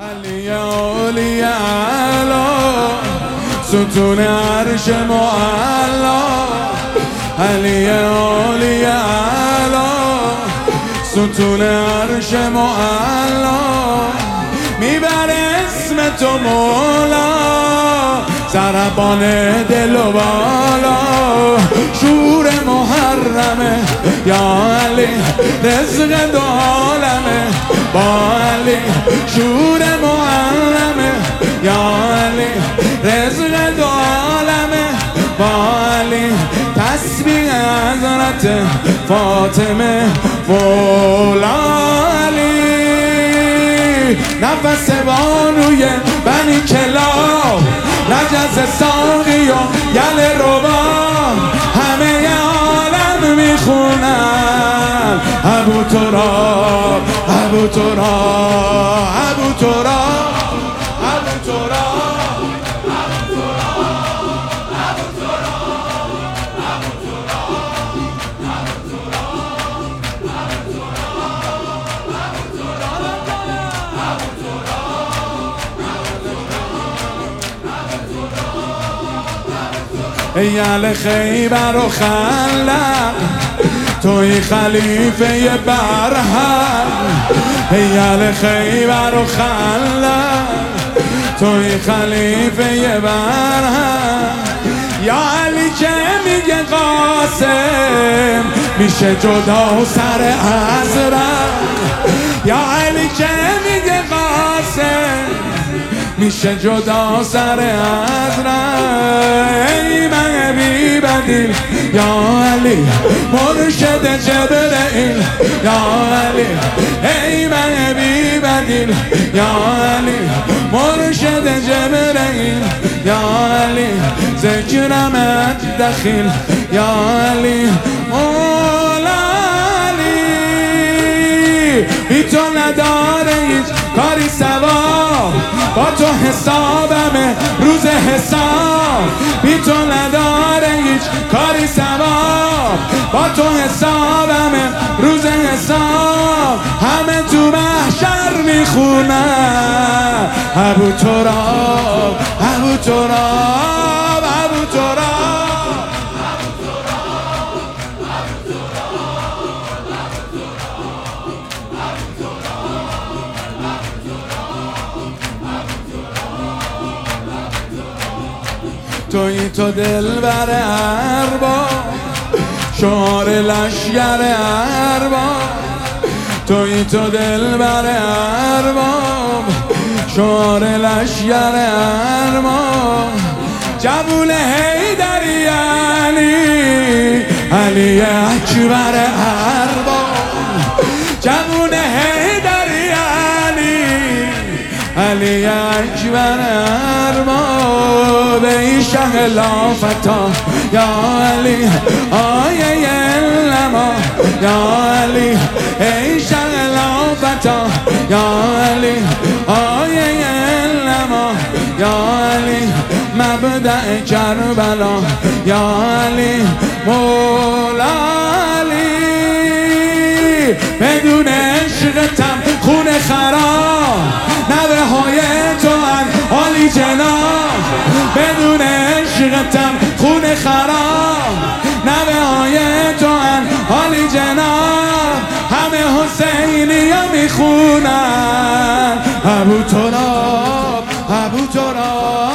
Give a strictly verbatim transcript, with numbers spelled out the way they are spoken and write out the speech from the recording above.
علی علی علا ستون عرش معلا، علی علی علا ستون عرش معلا، میبره اسم تو مولا، ضربان دل و بالا، شور محرمه یا علی، رزق دو عالمه با علی، شور محرمه یا علی، رزق دو عالمه با علی، تسبیح حضرت فاطمه مولا علی، نفس بانوی بنی کلاب، نجس ساقی و یل ربا، همه عالم میخونن ابو تراب ابو تراب ابو تراب ابو تراب. ای اهل خیبر و خلق، توی خلیفه برهم، ای اهل خیبر و خلق، توی خلیفه برهم، یا علی که میگه قاسم میشه جدا سر حضرت، یا علی که میگه قاسم میشه جدا سر حضرت، ای من بی بدیل یا علی مرشد جبرئیل یا علی، ای من بی بدیل یا علی مرشد جبرئیل یا علی، ذکرمت دخیل یا علی مولا علی، بی تو نداره هیچ کاری سوا، با تو حسابمه روز حساب، بی تو نداره هیچ کاری سوا، با تو حسابمه روز حساب، همه تو محشر میخونن ابو تراب ابو تراب ابو تراب. توی تو دلبر ارباب، شعار لشگر ارباب، توی تو دلبر ارباب، شعار لشگر ارباب، جوون حیدری علی، علی اکبر ارباب، جوون حیدری علی، علی اکبر ارباب، ای شه لافتا یا علی آیه علما یا علی، ای شه لافتا یا علی آیه علما یا علی، مبدأ کربلا یا علی مولا علی، بدون عشقتم خون خراب، نوه های تو ان عالی جناب، بدون عشقتم خون خراب، نوه های تو ان عالی جناب، همه حسینی ها میخونن ابو تراب ابو تراب.